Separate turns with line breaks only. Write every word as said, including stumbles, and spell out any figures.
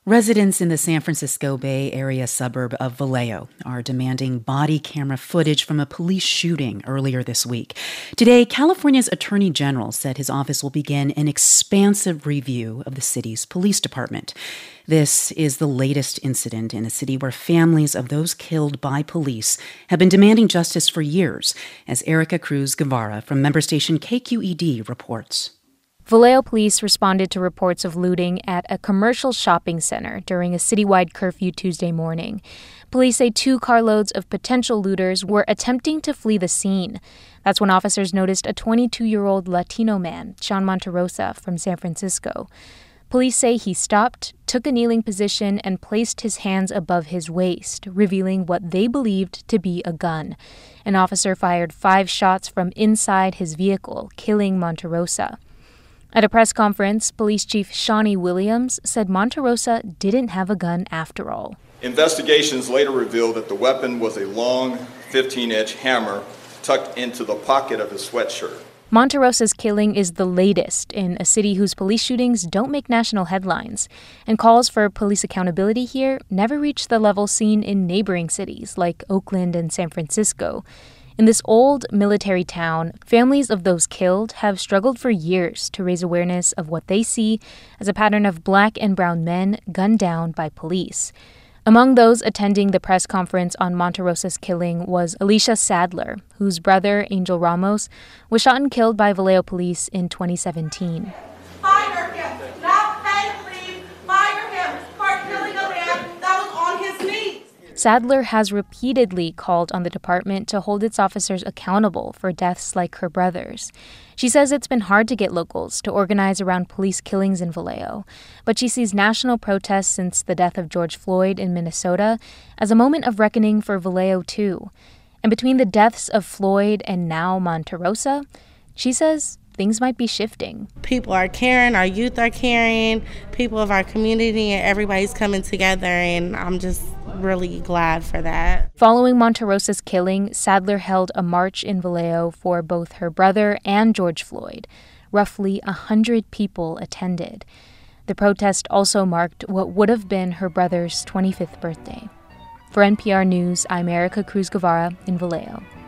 Residents in the San Francisco Bay Area suburb of Vallejo are demanding body camera footage from a police shooting earlier this week. Today, California's Attorney General said his office will begin an expansive review of the city's police department. This is the latest incident in a city where families of those killed by police have been demanding justice for years, as Erica Cruz Guevara from member station K Q E D reports.
Vallejo police responded to reports of looting at a commercial shopping center during a citywide curfew Tuesday morning. Police say two carloads of potential looters were attempting to flee the scene. That's when officers noticed a twenty-two-year-old Latino man, Sean Monterosa, from San Francisco. Police say he stopped, took a kneeling position, and placed his hands above his waist, revealing what they believed to be a gun. An officer fired five shots from inside his vehicle, killing Monterosa. At a press conference, Police Chief Shawnee Williams said Monterosa didn't have a gun after all.
Investigations later revealed that the weapon was a long fifteen-inch hammer tucked into the pocket of his sweatshirt.
Monterosa's killing is the latest in a city whose police shootings don't make national headlines, and calls for police accountability here never reach the level seen in neighboring cities like Oakland and San Francisco. In this old military town, families of those killed have struggled for years to raise awareness of what they see as a pattern of black and brown men gunned down by police. Among those attending the press conference on Monterosa's killing was Alicia Sadler, whose brother, Angel Ramos, was shot and killed by Vallejo police in twenty seventeen.
Fire him! Not pay, please! Fire him! For killing a man that was on his knees!
Sadler has repeatedly called on the department to hold its officers accountable for deaths like her brother's. She says it's been hard to get locals to organize around police killings in Vallejo, but she sees national protests since the death of George Floyd in Minnesota as a moment of reckoning for Vallejo too. And between the deaths of Floyd and now Monterosa, she says things might be shifting.
People are caring, our youth are caring, people of our community, and everybody's coming together, and I'm just really glad for that.
Following Monterosa's killing, Sadler held a march in Vallejo for both her brother and George Floyd. Roughly one hundred people attended. The protest also marked what would have been her brother's twenty-fifth birthday. For N P R News, I'm Erica Cruz Guevara in Vallejo.